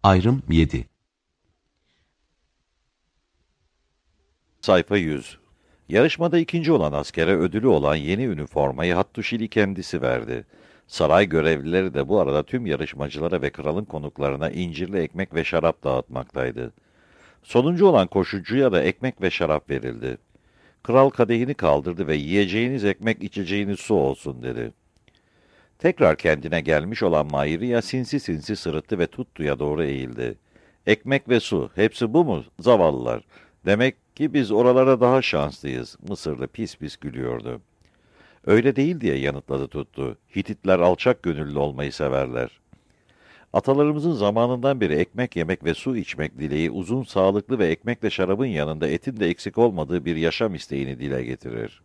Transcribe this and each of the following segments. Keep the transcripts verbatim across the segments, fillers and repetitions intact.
Ayrım yedi. Sayfa yüz. Yarışmada ikinci olan askere ödülü olan yeni üniformayı Hattuşili kendisi verdi. Saray görevlileri de bu arada tüm yarışmacılara ve kralın konuklarına incirli ekmek ve şarap dağıtmaktaydı. Sonuncu olan koşucuya da ekmek ve şarap verildi. Kral kadehini kaldırdı ve yiyeceğiniz ekmek, içeceğiniz su olsun dedi. Tekrar kendine gelmiş olan Mairiya sinsi sinsi sırıttı ve Tuttu'ya doğru eğildi. Ekmek ve su, hepsi bu mu? Zavallılar. Demek ki biz oralara daha şanslıyız. Mısırlı pis pis gülüyordu. Öyle değil diye yanıtladı Tuttu. Hititler alçak gönüllü olmayı severler. Atalarımızın zamanından beri ekmek yemek ve su içmek dileği uzun, sağlıklı ve ekmekle şarabın yanında etin de eksik olmadığı bir yaşam isteğini dile getirir.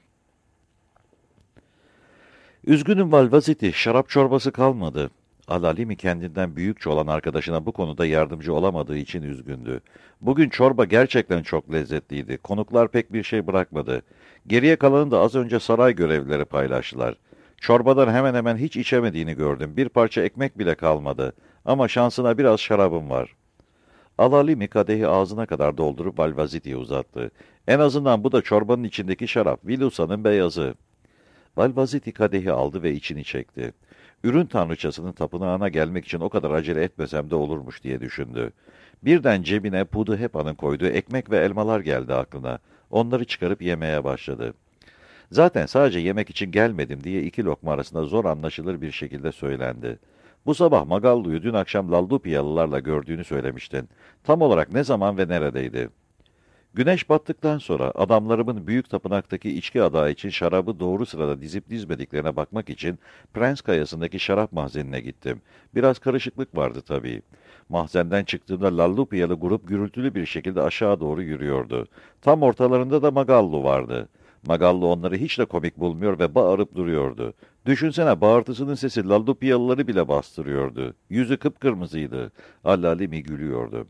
Üzgünüm Valvaziti, şarap çorbası kalmadı. Alalimi kendinden büyükçe olan arkadaşına bu konuda yardımcı olamadığı için üzgündü. Bugün çorba gerçekten çok lezzetliydi. Konuklar pek bir şey bırakmadı. Geriye kalanı da az önce saray görevlileri paylaştılar. Çorbadan hemen hemen hiç içemediğini gördüm. Bir parça ekmek bile kalmadı. Ama şansına biraz şarabım var. Alalimi kadehi ağzına kadar doldurup Valvaziti'ye uzattı. En azından bu da çorbanın içindeki şarap. Vilusa'nın beyazı. Valvaziti kadehi aldı ve içini çekti. Ürün tanrıçasının tapınağına gelmek için o kadar acele etmesem de olurmuş diye düşündü. Birden cebine Pudu Hepa'nın koyduğu ekmek ve elmalar geldi aklına. Onları çıkarıp yemeye başladı. Zaten sadece yemek için gelmedim diye iki lokma arasında zor anlaşılır bir şekilde söylendi. Bu sabah Magallu'yu dün akşam Laldupiyalılarla gördüğünü söylemiştin. Tam olarak ne zaman ve neredeydi? Güneş battıktan sonra adamlarımın büyük tapınaktaki içki adağı için şarabı doğru sırada dizip dizmediklerine bakmak için Prens Kayası'ndaki şarap mahzenine gittim. Biraz karışıklık vardı tabii. Mahzenden çıktığımda Lallupiyalı grup gürültülü bir şekilde aşağı doğru yürüyordu. Tam ortalarında da Magallu vardı. Magallu onları hiç de komik bulmuyor ve bağırıp duruyordu. Düşünsene, bağırtısının sesi Lallupiyalıları bile bastırıyordu. Yüzü kıpkırmızıydı. Allalimi gülüyordu.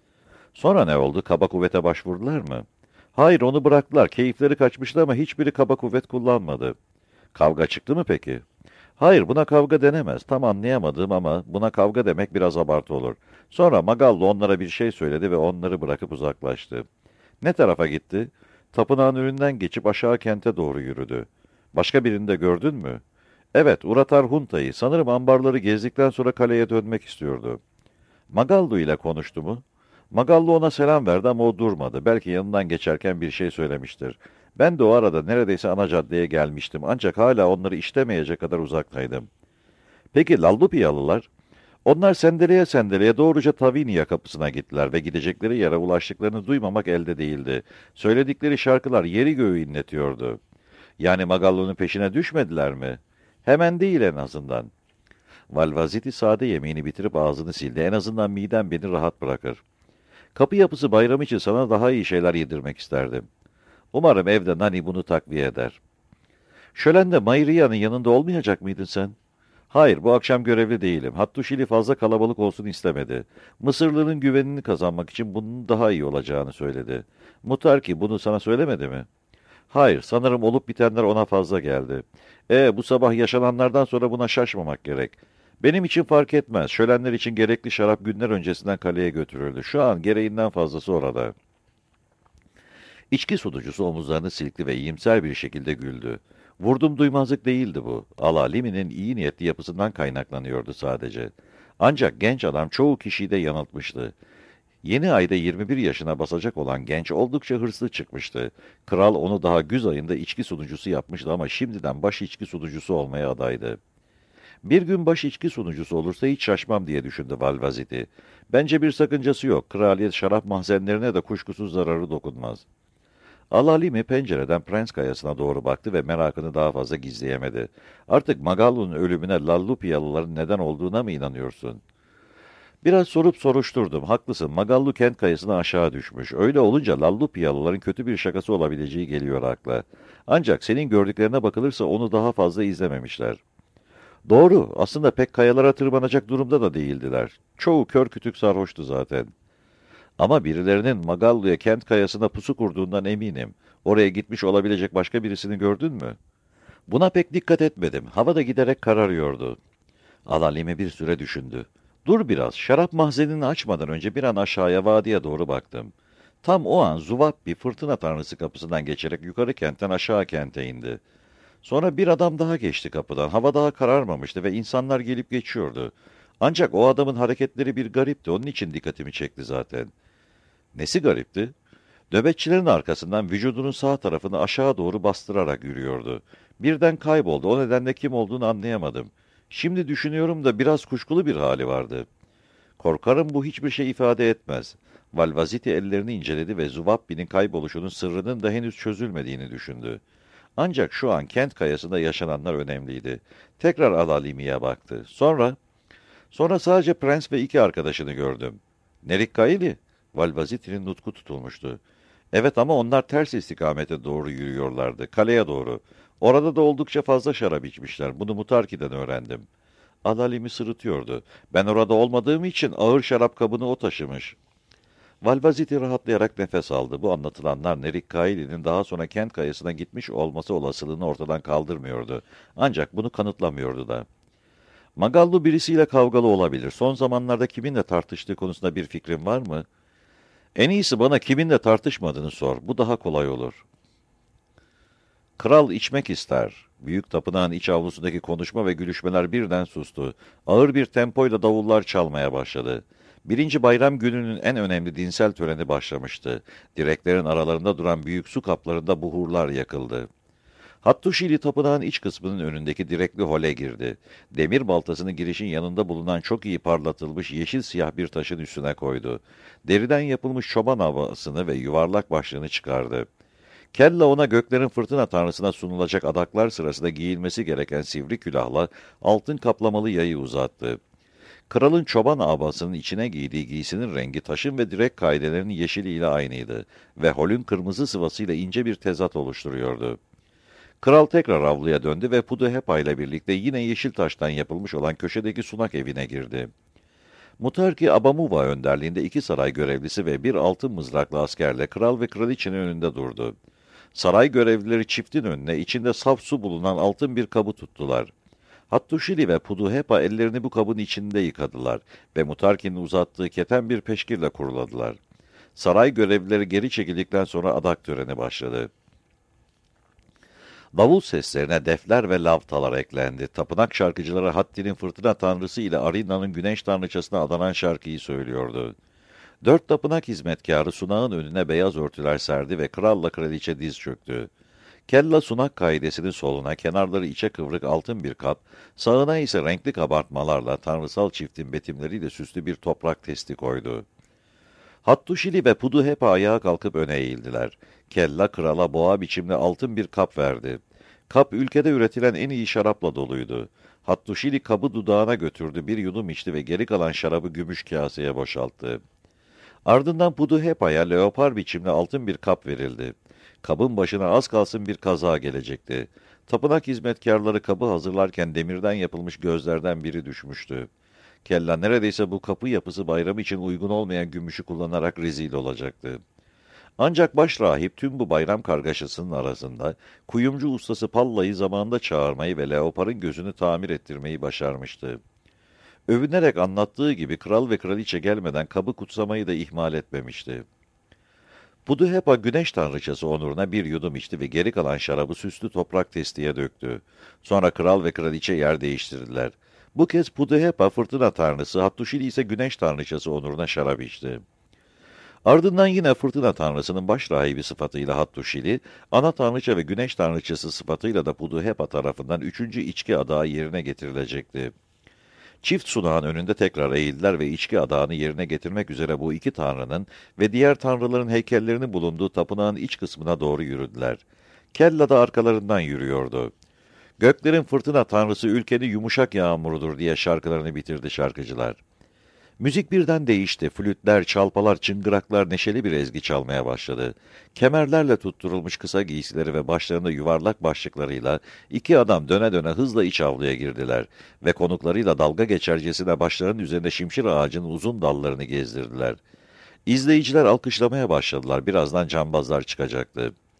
Sonra ne oldu? Kaba kuvvete başvurdular mı? Hayır, onu bıraktılar. Keyifleri kaçmıştı ama hiçbiri kaba kuvvet kullanmadı. Kavga çıktı mı peki? Hayır, buna kavga denemez. Tam anlayamadım ama buna kavga demek biraz abartı olur. Sonra Magallo onlara bir şey söyledi ve onları bırakıp uzaklaştı. Ne tarafa gitti? Tapınağın önünden geçip aşağı kente doğru yürüdü. Başka birini de gördün mü? Evet, Uratar Hunta'yı. Sanırım ambarları gezdikten sonra kaleye dönmek istiyordu. Magallo ile konuştu mu? Magallo ona selam verdi ama o durmadı. Belki yanından geçerken bir şey söylemiştir. Ben de o arada neredeyse ana caddeye gelmiştim. Ancak hala onları işlemeyecek kadar uzaktaydım. Peki Lallupiyalılar? Onlar sendeleye sendeleye doğruca Tavinia kapısına gittiler ve gidecekleri yere ulaştıklarını duymamak elde değildi. Söyledikleri şarkılar yeri göğü inletiyordu. Yani Magallo'nun peşine düşmediler mi? Hemen değil en azından. Valvaziti sade yemeğini bitirip ağzını sildi. En azından midem beni rahat bırakır. Kapı yapısı bayram için sana daha iyi şeyler yedirmek isterdim. Umarım evde Nani bunu takviye eder. Şölende Mayriya'nın yanında olmayacak mıydın sen? Hayır, bu akşam görevli değilim. Hattuşili fazla kalabalık olsun istemedi. Mısırlı'nın güvenini kazanmak için bunun daha iyi olacağını söyledi. Muhtar ki bunu sana söylemedi mi? Hayır, sanırım olup bitenler ona fazla geldi. E, bu sabah yaşananlardan sonra buna şaşmamak gerek. Benim için fark etmez. Şölenler için gerekli şarap günler öncesinden kaleye götürüldü. Şu an gereğinden fazlası orada. İçki sunucusu omuzlarını silkti ve iyimser bir şekilde güldü. Vurdum duymazlık değildi bu. Alalimi'nin iyi niyetli yapısından kaynaklanıyordu sadece. Ancak genç adam çoğu kişiyi de yanıltmıştı. Yeni ayda yirmi bir yaşına basacak olan genç oldukça hırslı çıkmıştı. Kral onu daha güz ayında içki sunucusu yapmıştı ama şimdiden baş içki sunucusu olmaya adaydı. Bir gün baş içki sunucusu olursa hiç şaşmam diye düşündü Valvaziti. Bence bir sakıncası yok. Kraliyet şarap mahzenlerine de kuşkusuz zararı dokunmaz. Alalimi pencereden Prens Kayası'na doğru baktı ve merakını daha fazla gizleyemedi. Artık Magallu'nun ölümüne Lallupiyalıların neden olduğuna mı inanıyorsun? Biraz sorup soruşturdum. Haklısın. Magallu kent kayasına aşağı düşmüş. Öyle olunca Lallupiyalıların kötü bir şakası olabileceği geliyor akla. Ancak senin gördüklerine bakılırsa onu daha fazla izlememişler. Doğru. Aslında pek kayalara tırmanacak durumda da değildiler. Çoğu kör kütük sarhoştu zaten. Ama birilerinin Magallu'ya kent kayasına pusu kurduğundan eminim. Oraya gitmiş olabilecek başka birisini gördün mü? Buna pek dikkat etmedim. Hava da giderek kararıyordu. Alalimi bir süre düşündü. Dur biraz, şarap mahzenini açmadan önce bir an aşağıya vadiye doğru baktım. Tam o an Zuvap bir fırtına tanrısı kapısından geçerek yukarı kentten aşağı kente indi. Sonra bir adam daha geçti kapıdan. Hava daha kararmamıştı ve insanlar gelip geçiyordu. Ancak o adamın hareketleri bir garipti. Onun için dikkatimi çekti zaten. Nesi garipti? Nöbetçilerin arkasından vücudunun sağ tarafını aşağı doğru bastırarak yürüyordu. Birden kayboldu. O nedenle kim olduğunu anlayamadım. Şimdi düşünüyorum da biraz kuşkulu bir hali vardı. Korkarım bu hiçbir şey ifade etmez. Valvaziti ellerini inceledi ve Zuvappi'nin kayboluşunun sırrının da henüz çözülmediğini düşündü. Ancak şu an kent kayasında yaşananlar önemliydi. Tekrar Alalimi'ye baktı. Sonra, sonra sadece prens ve iki arkadaşını gördüm. Nerikkaili? Valvaziti'nin nutku tutulmuştu. Evet ama onlar ters istikamete doğru yürüyorlardı. Kaleye doğru. Orada da oldukça fazla şarap içmişler. Bunu Mutarki'den öğrendim. Alalimi sırıtıyordu. Ben orada olmadığım için ağır şarap kabını o taşımış. Valvaziti rahatlayarak nefes aldı. Bu anlatılanlar Nerikkaili'nin daha sonra kent kayasına gitmiş olması olasılığını ortadan kaldırmıyordu. Ancak bunu kanıtlamıyordu da. Magallu birisiyle kavgalı olabilir. Son zamanlarda kiminle tartıştığı konusunda bir fikrin var mı? En iyisi bana kiminle tartışmadığını sor. Bu daha kolay olur. Kral içmek ister. Büyük tapınağın iç avlusundaki konuşma ve gülüşmeler birden sustu. Ağır bir tempoyla davullar çalmaya başladı. Birinci bayram gününün en önemli dinsel töreni başlamıştı. Direklerin aralarında duran büyük su kaplarında buhurlar yakıldı. Hattuşili tapınağın iç kısmının önündeki direkli hole girdi. Demir baltasını girişin yanında bulunan çok iyi parlatılmış yeşil siyah bir taşın üstüne koydu. Deriden yapılmış çoban havasını ve yuvarlak başlığını çıkardı. Kella ona göklerin fırtına tanrısına sunulacak adaklar sırasında giyilmesi gereken sivri külahla altın kaplamalı yayı uzattı. Kralın çoban abasının içine giydiği giysinin rengi taşın ve direk kaidelerinin yeşiliyle aynıydı ve holün kırmızı sıvasıyla ince bir tezat oluşturuyordu. Kral tekrar avluya döndü ve Puduhepa ile birlikte yine yeşil taştan yapılmış olan köşedeki sunak evine girdi. Mutarki Abamuva önderliğinde iki saray görevlisi ve bir altın mızraklı askerle kral ve kraliçenin önünde durdu. Saray görevlileri çiftin önüne içinde saf su bulunan altın bir kabı tuttular. Hattuşili ve Puduhepa ellerini bu kabın içinde yıkadılar ve Mutarki'nin uzattığı keten bir peşkirle kuruladılar. Saray görevlileri geri çekildikten sonra adak töreni başladı. Davul seslerine defler ve lavtalar eklendi. Tapınak şarkıcıları Hatti'nin fırtına tanrısı ile Arina'nın güneş tanrıçasına adanan şarkıyı söylüyordu. Dört tapınak hizmetkarı sunağın önüne beyaz örtüler serdi ve kralla kraliçe diz çöktü. Kella sunak kaidesinin soluna kenarları içe kıvrık altın bir kap, sağına ise renkli kabartmalarla tanrısal çiftin betimleriyle süslü bir toprak testi koydu. Hattuşili ve Puduhepa ayağa kalkıp öne eğildiler. Kella krala boğa biçimli altın bir kap verdi. Kap ülkede üretilen en iyi şarapla doluydu. Hattuşili kabı dudağına götürdü, bir yudum içti ve geri kalan şarabı gümüş kaseye boşalttı. Ardından Puduhepa'ya leopar biçimli altın bir kap verildi. Kabın başına az kalsın bir kaza gelecekti. Tapınak hizmetkarları kabı hazırlarken demirden yapılmış gözlerden biri düşmüştü. Kella neredeyse bu kapı yapısı bayramı için uygun olmayan gümüşü kullanarak rezil olacaktı. Ancak başrahip tüm bu bayram kargaşasının arasında kuyumcu ustası Palla'yı zamanında çağırmayı ve leoparın gözünü tamir ettirmeyi başarmıştı. Övünerek anlattığı gibi kral ve kraliçe gelmeden kabı kutsamayı da ihmal etmemişti. Puduhepa güneş tanrıçası onuruna bir yudum içti ve geri kalan şarabı süslü toprak testiye döktü. Sonra kral ve kraliçe yer değiştirdiler. Bu kez Puduhepa fırtına tanrısı, Hattuşili ise güneş tanrıçası onuruna şarap içti. Ardından yine fırtına tanrısının baş rahibi sıfatıyla Hattuşili, ana tanrıça ve güneş tanrıçası sıfatıyla da Puduhepa tarafından üçüncü içki adağı yerine getirilecekti. Çift sunağın önünde tekrar eğildiler ve içki adağını yerine getirmek üzere bu iki tanrının ve diğer tanrıların heykellerinin bulunduğu tapınağın iç kısmına doğru yürüdüler. Kella da arkalarından yürüyordu. Göklerin fırtına tanrısı ülkenin yumuşak yağmurudur diye şarkılarını bitirdi şarkıcılar. Müzik birden değişti. Flütler, çalpalar, çıngıraklar neşeli bir ezgi çalmaya başladı. Kemerlerle tutturulmuş kısa giysileri ve başlarında yuvarlak başlıklarıyla iki adam döne döne hızla iç avluya girdiler ve konuklarıyla dalga geçercesine başlarının üzerinde şimşir ağacının uzun dallarını gezdirdiler. İzleyiciler alkışlamaya başladılar. Birazdan cambazlar çıkacaktı.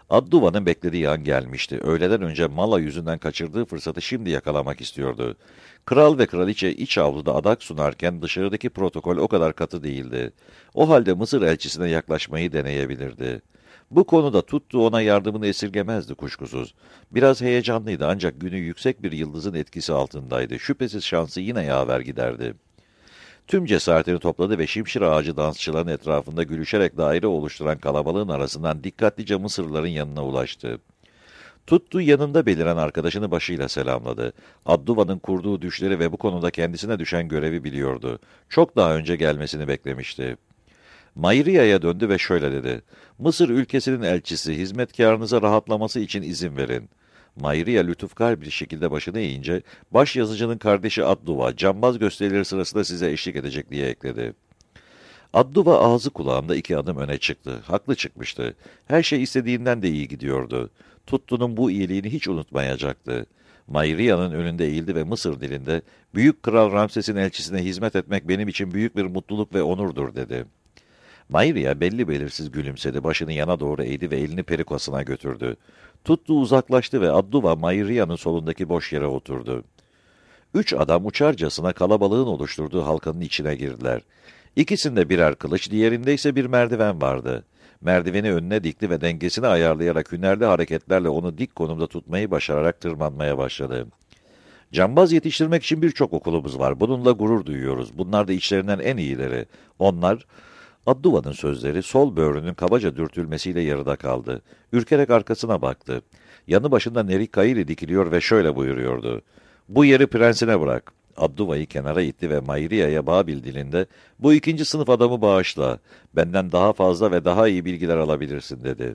Adduva'nın beklediği an gelmişti. Öğleden önce Mala yüzünden kaçırdığı fırsatı şimdi yakalamak istiyordu. Kral ve kraliçe iç avluda adak sunarken dışarıdaki protokol o kadar katı değildi. O halde Mısır elçisine yaklaşmayı deneyebilirdi. Bu konuda Tuttu ona yardımını esirgemezdi kuşkusuz. Biraz heyecanlıydı ancak günü yüksek bir yıldızın etkisi altındaydı. Şüphesiz şansı yine yaver giderdi. Tüm cesaretini topladı ve şimşir ağacı dansçıların etrafında gülüşerek daire oluşturan kalabalığın arasından dikkatlice Mısırlıların yanına ulaştı. Tuttu yanında beliren arkadaşını başıyla selamladı. Adduva'nın kurduğu düşleri ve bu konuda kendisine düşen görevi biliyordu. Çok daha önce gelmesini beklemişti. Mairia'ya döndü ve şöyle dedi. Mısır ülkesinin elçisi, hizmetkarınıza rahatlaması için izin verin. Mairia lütufkar bir şekilde başını eğince, baş yazıcının kardeşi Adduva, cambaz gösterileri sırasında size eşlik edecek diye ekledi. Adduva ağzı kulağında iki adım öne çıktı. Haklı çıkmıştı. Her şey istediğinden de iyi gidiyordu. Tuttu'nun bu iyiliğini hiç unutmayacaktı. Mairia'nın önünde eğildi ve Mısır dilinde, Büyük Kral Ramses'in elçisine hizmet etmek benim için büyük bir mutluluk ve onurdur dedi. Mairia belli belirsiz gülümsedi, başını yana doğru eğdi ve elini perikosuna götürdü. Tuttu uzaklaştı ve Adduva Mairia'nın solundaki boş yere oturdu. Üç adam uçarcasına kalabalığın oluşturduğu halkanın içine girdiler. İkisinde birer kılıç, diğerinde ise bir merdiven vardı. Merdiveni önüne dikti ve dengesini ayarlayarak hünerli hareketlerle onu dik konumda tutmayı başararak tırmanmaya başladı. Cambaz yetiştirmek için birçok okulumuz var. Bununla gurur duyuyoruz. Bunlar da içlerinden en iyileri. Onlar... Adduva'nın sözleri sol böğrünün kabaca dürtülmesiyle yarıda kaldı. Ürkerek arkasına baktı. Yanı başında Nerikkaili dikiliyor ve şöyle buyuruyordu. Bu yeri prensine bırak. Adduva'yı kenara itti ve Mairia'ya Babil dilinde bu ikinci sınıf adamı bağışla. Benden daha fazla ve daha iyi bilgiler alabilirsin dedi.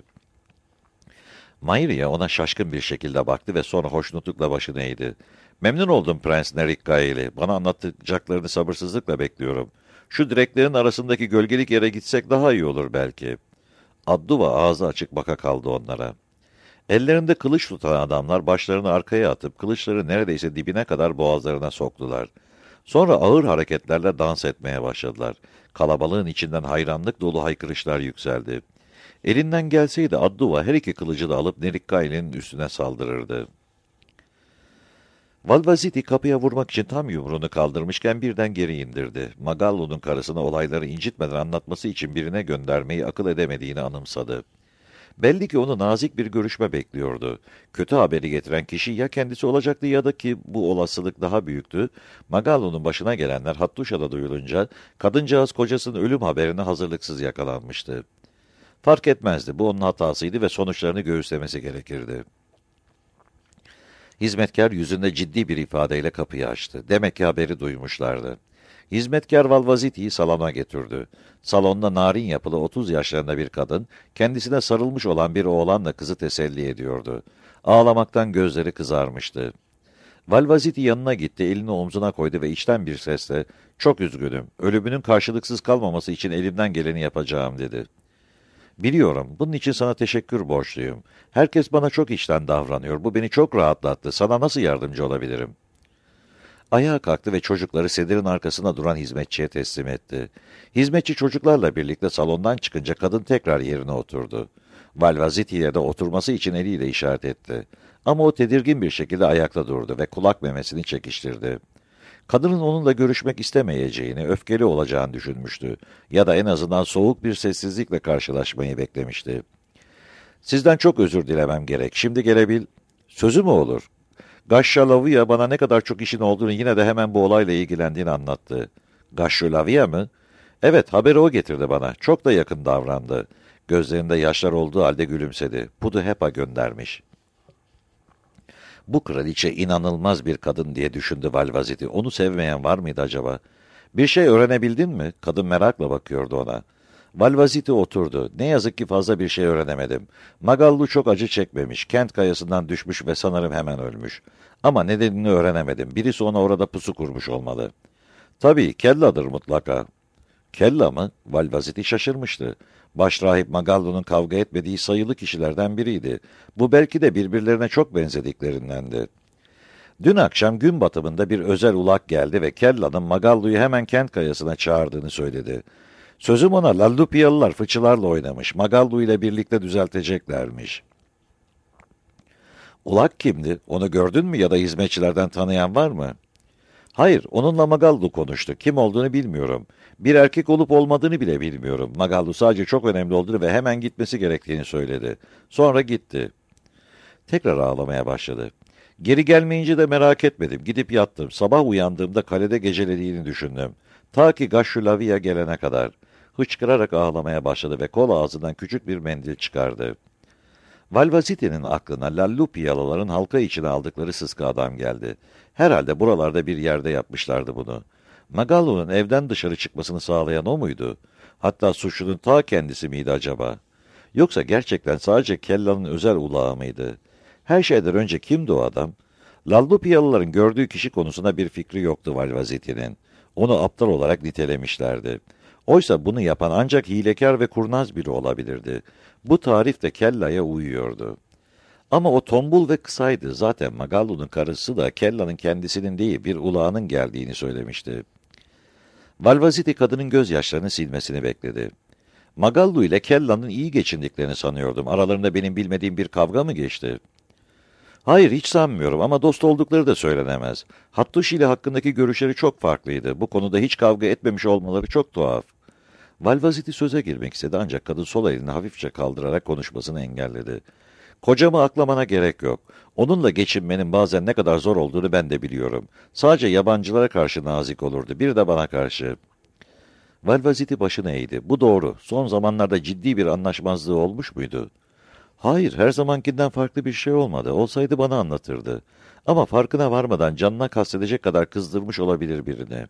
Mairia ona şaşkın bir şekilde baktı ve sonra hoşnutlukla başını eğdi. Memnun oldum Prens Nerikkaili. Bana anlatacaklarını sabırsızlıkla bekliyorum. Şu direklerin arasındaki gölgelik yere gitsek daha iyi olur belki. Adduva ağzı açık baka kaldı onlara. Ellerinde kılıç tutan adamlar başlarını arkaya atıp kılıçları neredeyse dibine kadar boğazlarına soktular. Sonra ağır hareketlerle dans etmeye başladılar. Kalabalığın içinden hayranlık dolu haykırışlar yükseldi. Elinden gelseydi Adduva her iki kılıcı da alıp Nerikkaili'nin üstüne saldırırdı. Valvaziti kapıya vurmak için tam yumruğunu kaldırmışken birden geri indirdi. Magallo'nun karısına olayları incitmeden anlatması için birine göndermeyi akıl edemediğini anımsadı. Belli ki onu nazik bir görüşme bekliyordu. Kötü haberi getiren kişi ya kendisi olacaktı ya da ki bu olasılık daha büyüktü. Magallo'nun başına gelenler Hattuşa'da duyulunca kadıncağız kocasının ölüm haberine hazırlıksız yakalanmıştı. Fark etmezdi, bu onun hatasıydı ve sonuçlarını göğüslemesi gerekirdi. Hizmetkar yüzünde ciddi bir ifadeyle kapıyı açtı. Demek ki haberi duymuşlardı. Hizmetkar Valvaziti'yi salona getirdi. Salonda narin yapılı otuz yaşlarında bir kadın, kendisine sarılmış olan bir oğlanla kızı teselli ediyordu. Ağlamaktan gözleri kızarmıştı. Valvaziti yanına gitti, elini omzuna koydu ve içten bir sesle, "Çok üzgünüm, ölümünün karşılıksız kalmaması için elimden geleni yapacağım." dedi. "Biliyorum, bunun için sana teşekkür borçluyum. Herkes bana çok içten davranıyor, bu beni çok rahatlattı. Sana nasıl yardımcı olabilirim?" Ayağa kalktı ve çocukları sedirin arkasında duran hizmetçiye teslim etti. Hizmetçi çocuklarla birlikte salondan çıkınca kadın tekrar yerine oturdu. Valvaziti'ye de oturması için eliyle işaret etti. Ama o tedirgin bir şekilde ayakta durdu ve kulak memesini çekiştirdi. Kadının onunla görüşmek istemeyeceğini, öfkeli olacağını düşünmüştü. Ya da en azından soğuk bir sessizlikle karşılaşmayı beklemişti. "Sizden çok özür dilemem gerek. Şimdi gelebil..." "Sözü mü olur?" Gashalaviya bana ne kadar çok işin olduğunu yine de hemen bu olayla ilgilendiğini anlattı. "Gashalaviya mı?" "Evet, haberi o getirdi bana. Çok da yakın davrandı." Gözlerinde yaşlar olduğu halde gülümsedi. "Pudu Hepa göndermiş." Bu kraliçe inanılmaz bir kadın diye düşündü Valvaziti. Onu sevmeyen var mıydı acaba? "Bir şey öğrenebildin mi?" Kadın merakla bakıyordu ona. Valvaziti oturdu. "Ne yazık ki fazla bir şey öğrenemedim. Magallu çok acı çekmemiş. Kent kayasından düşmüş ve sanırım hemen ölmüş. Ama nedenini öğrenemedim. Birisi ona orada pusu kurmuş olmalı." "Tabii, Kella'dır mutlaka." "Kella mı?" Valvaziti şaşırmıştı. Başrahip Magallu'nun kavga etmediği sayılı kişilerden biriydi. Bu belki de birbirlerine çok benzediklerindendi. Dün akşam gün batımında bir özel ulak geldi ve Kella'nın Magallu'yu hemen kent kayasına çağırdığını söyledi. Sözüm ona Lallupiyalılar fıçılarla oynamış, Magallu ile birlikte düzelteceklermiş. Ulak kimdi? Onu gördün mü ya da hizmetçilerden tanıyan var mı? Hayır, onunla Magallu konuştu. Kim olduğunu bilmiyorum. Bir erkek olup olmadığını bile bilmiyorum. Magallu sadece çok önemli olduğunu ve hemen gitmesi gerektiğini söyledi. Sonra gitti. Tekrar ağlamaya başladı. Geri gelmeyince de merak etmedim. Gidip yattım. Sabah uyandığımda kalede gecelediğini düşündüm. Ta ki Gaşşulavia gelene kadar. Hıçkırarak ağlamaya başladı ve kol ağzından küçük bir mendil çıkardı. Valvasiti'nin aklına Lallupiyalıların halka içine aldıkları sıska adam geldi. Herhalde buralarda bir yerde yapmışlardı bunu. Magallu'nun evden dışarı çıkmasını sağlayan o muydu? Hatta suçlunun ta kendisi miydi acaba? Yoksa gerçekten sadece Kella'nın özel ulağı mıydı? Her şeyden önce kimdi o adam? Lallupiyalıların gördüğü kişi konusunda bir fikri yoktu Valvasiti'nin. Onu aptal olarak nitelemişlerdi. Oysa bunu yapan ancak hilekâr ve kurnaz biri olabilirdi. Bu tarif de Kella'ya uyuyordu. Ama o tombul ve kısaydı. Zaten Magallu'nun karısı da Kella'nın kendisinin değil bir ulağının geldiğini söylemişti. Valvasiti kadının gözyaşlarını silmesini bekledi. Magallu ile Kella'nın iyi geçindiklerini sanıyordum. Aralarında benim bilmediğim bir kavga mı geçti? Hayır, hiç sanmıyorum ama dost oldukları da söylenemez. Hattuş ile hakkındaki görüşleri çok farklıydı. Bu konuda hiç kavga etmemiş olmaları çok tuhaf. Valvasiti söze girmek istedi ancak kadın sol elini hafifçe kaldırarak konuşmasını engelledi. Kocamı aklamana gerek yok. Onunla geçinmenin bazen ne kadar zor olduğunu ben de biliyorum. Sadece yabancılara karşı nazik olurdu, bir de bana karşı. Valvasiti başını eğdi. Bu doğru. Son zamanlarda ciddi bir anlaşmazlığı olmuş muydu? Hayır, her zamankinden farklı bir şey olmadı. Olsaydı bana anlatırdı. Ama farkına varmadan canına kastedecek kadar kızdırmış olabilir birini.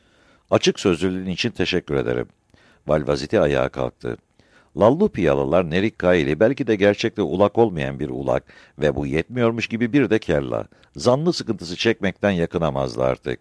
Açık sözlülüğün için teşekkür ederim. Valvasiti ayağa kalktı. Lallupiyalılar Nerikkaili belki de gerçekte ulak olmayan bir ulak ve bu yetmiyormuş gibi bir de kella. Zanlı sıkıntısı çekmekten yakınamazdı artık.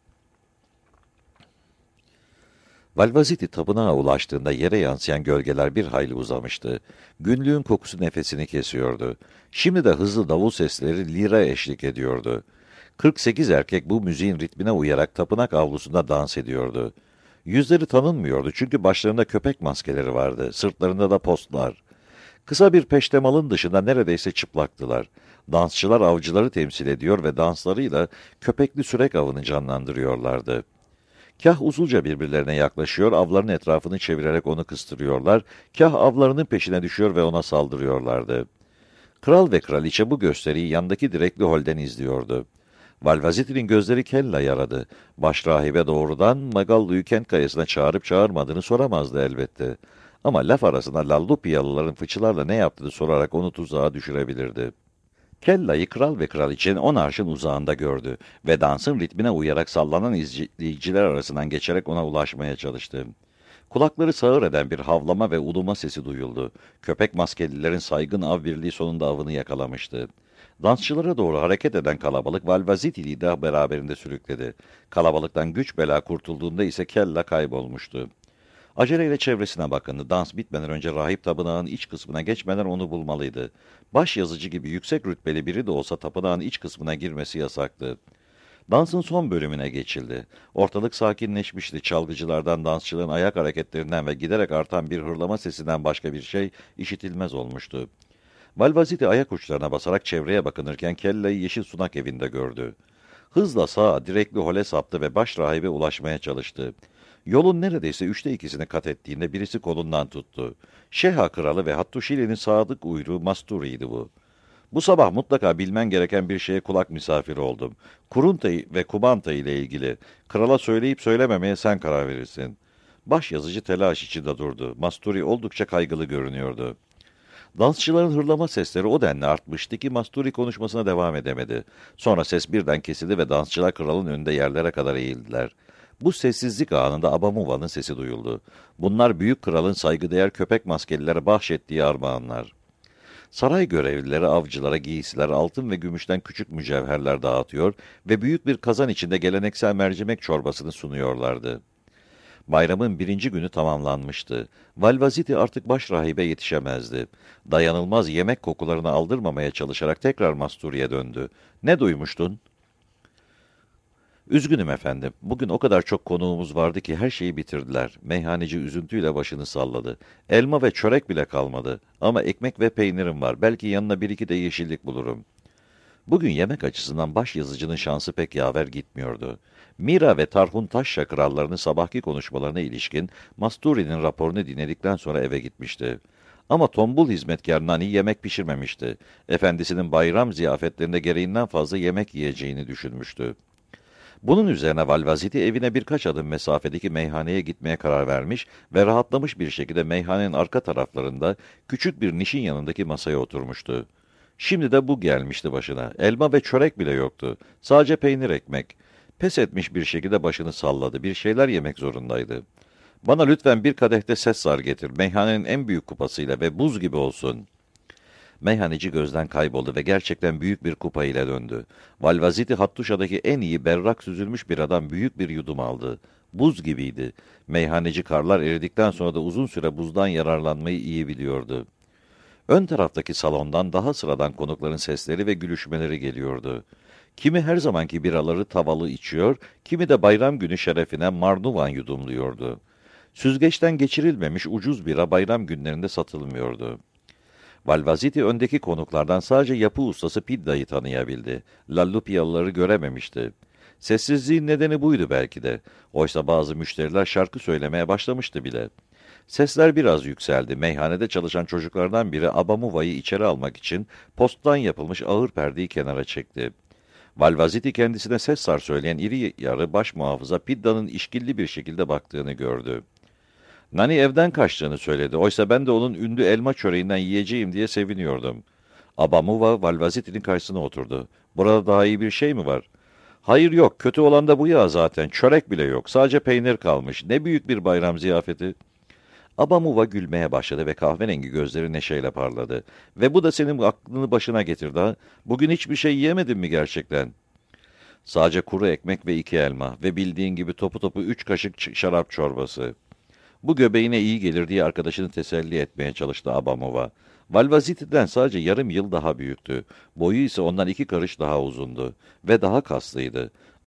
Valvasiti tapınağa ulaştığında yere yansıyan gölgeler bir hayli uzamıştı. Günlüğün kokusu nefesini kesiyordu. Şimdi de hızlı davul sesleri lira eşlik ediyordu. kırk sekiz erkek bu müziğin ritmine uyarak tapınak avlusunda dans ediyordu. Yüzleri tanınmıyordu çünkü başlarında köpek maskeleri vardı, sırtlarında da postlar. Kısa bir peştemalın dışında neredeyse çıplaktılar. Dansçılar avcıları temsil ediyor ve danslarıyla köpekli sürek avını canlandırıyorlardı. Kah usulca birbirlerine yaklaşıyor, avların etrafını çevirerek onu kıstırıyorlar, kah avlarının peşine düşüyor ve ona saldırıyorlardı. Kral ve kraliçe bu gösteriyi yandaki direkli holden izliyordu. Valvasiti'nin gözleri kella yaradı. Başrahibe doğrudan Magallu'yu kent kayasına çağırıp çağırmadığını soramazdı elbette. Ama laf arasında Lallupiyalıların fıçılarla ne yaptığını sorarak onu tuzağa düşürebilirdi. Kella'yı kral ve kraliçenin on arşın uzağında gördü ve dansın ritmine uyarak sallanan izleyiciler arasından geçerek ona ulaşmaya çalıştı. Kulakları sağır eden bir havlama ve uluma sesi duyuldu. Köpek maskelilerin saygın av birliği sonunda avını yakalamıştı. Dansçılara doğru hareket eden kalabalık Valvasiti'yi de beraberinde sürükledi. Kalabalıktan güç bela kurtulduğunda ise Kella kaybolmuştu. Aceleyle çevresine bakındı. Dans bitmeden önce rahip tapınağın iç kısmına geçmeden onu bulmalıydı. Baş yazıcı gibi yüksek rütbeli biri de olsa tapınağın iç kısmına girmesi yasaktı. Dansın son bölümüne geçildi. Ortalık sakinleşmişti. Çalgıcılardan, dansçıların ayak hareketlerinden ve giderek artan bir hırlama sesinden başka bir şey işitilmez olmuştu. Valvasiti ayak uçlarına basarak çevreye bakınırken Kella'yı yeşil sunak evinde gördü. Hızla sağa direkli hole saptı ve baş rahibe ulaşmaya çalıştı. Yolun neredeyse üçte ikisini kat ettiğinde birisi kolundan tuttu. Şeha kralı ve Hattuşili'nin sadık uyruğu Masturi'ydi bu. Bu sabah mutlaka bilmen gereken bir şeye kulak misafiri oldum. Kurunta ve Kubanta ile ilgili. Krala söyleyip söylememeye sen karar verirsin. Baş yazıcı telaş içinde durdu. Masturi oldukça kaygılı görünüyordu. Dansçıların hırlama sesleri o denli artmıştı ki Masturi konuşmasına devam edemedi. Sonra ses birden kesildi ve dansçılar kralın önünde yerlere kadar eğildiler. Bu sessizlik anında Abamuva'nın sesi duyuldu. Bunlar büyük kralın saygıdeğer köpek maskelilere bahşettiği armağanlar. Saray görevlileri avcılara giysiler, altın ve gümüşten küçük mücevherler dağıtıyor ve büyük bir kazan içinde geleneksel mercimek çorbasını sunuyorlardı. Bayramın birinci günü tamamlanmıştı. Valvasiti artık baş rahibe yetişemezdi. Dayanılmaz yemek kokularını aldırmamaya çalışarak tekrar Masturi'ye döndü. Ne duymuştun? Üzgünüm efendim. Bugün o kadar çok konuğumuz vardı ki her şeyi bitirdiler. Meyhaneci üzüntüyle başını salladı. Elma ve çörek bile kalmadı. Ama ekmek ve peynirim var. Belki yanına bir iki de yeşillik bulurum. Bugün yemek açısından başyazıcının şansı pek yaver gitmiyordu. Mira ve Tarhun Taşra krallarının sabahki konuşmalarına ilişkin Masturi'nin raporunu dinledikten sonra eve gitmişti. Ama tombul hizmetkar Nani yemek pişirmemişti. Efendisinin bayram ziyafetlerinde gereğinden fazla yemek yiyeceğini düşünmüştü. Bunun üzerine Valvaziti evine birkaç adım mesafedeki meyhaneye gitmeye karar vermiş ve rahatlamış bir şekilde meyhanenin arka taraflarında küçük bir nişin yanındaki masaya oturmuştu. Şimdi de bu gelmişti başına. Elma ve çörek bile yoktu. Sadece peynir ekmek. Pes etmiş bir şekilde başını salladı. Bir şeyler yemek zorundaydı. Bana lütfen bir kadehte sessar getir. Meyhanenin en büyük kupasıyla ve buz gibi olsun. Meyhaneci gözden kayboldu ve gerçekten büyük bir kupa ile döndü. Valvaziti Hattuşa'daki en iyi berrak süzülmüş bir adam büyük bir yudum aldı. Buz gibiydi. Meyhaneci karlar eridikten sonra da uzun süre buzdan yararlanmayı iyi biliyordu. Ön taraftaki salondan daha sıradan konukların sesleri ve gülüşmeleri geliyordu. Kimi her zamanki biraları tavalı içiyor, kimi de bayram günü şerefine marnuvan yudumluyordu. Süzgeçten geçirilmemiş ucuz bira bayram günlerinde satılmıyordu. Valvaziti öndeki konuklardan sadece yapı ustası Pidda'yı tanıyabildi. Lallupyalıları görememişti. Sessizliğin nedeni buydu belki de. Oysa bazı müşteriler şarkı söylemeye başlamıştı bile. Sesler biraz yükseldi. Meyhanede çalışan çocuklardan biri Abamuva'yı içeri almak için posttan yapılmış ağır perdeyi kenara çekti. Valvaziti kendisine ses sar söyleyen iri yarı baş muhafıza Pidda'nın işkilli bir şekilde baktığını gördü. Nani evden kaçtığını söyledi. Oysa ben de onun ünlü elma çöreğinden yiyeceğim diye seviniyordum. Abamuva Valvaziti'nin karşısına oturdu. Burada daha iyi bir şey mi var? Hayır yok, kötü olan da bu ya zaten. Çörek bile yok. Sadece peynir kalmış. Ne büyük bir bayram ziyafeti. Abamuva gülmeye başladı ve kahverengi gözleri neşeyle parladı. Ve bu da senin aklını başına getirdi ha? Bugün hiçbir şey yemedin mi gerçekten? Sadece kuru ekmek ve iki elma ve bildiğin gibi topu topu üç kaşık şarap çorbası. Bu göbeğine iyi gelir diye arkadaşını teselli etmeye çalıştı Abamova. Valvaziti'den sadece yarım yıl daha büyüktü. Boyu ise ondan iki karış daha uzundu ve daha kaslıydı.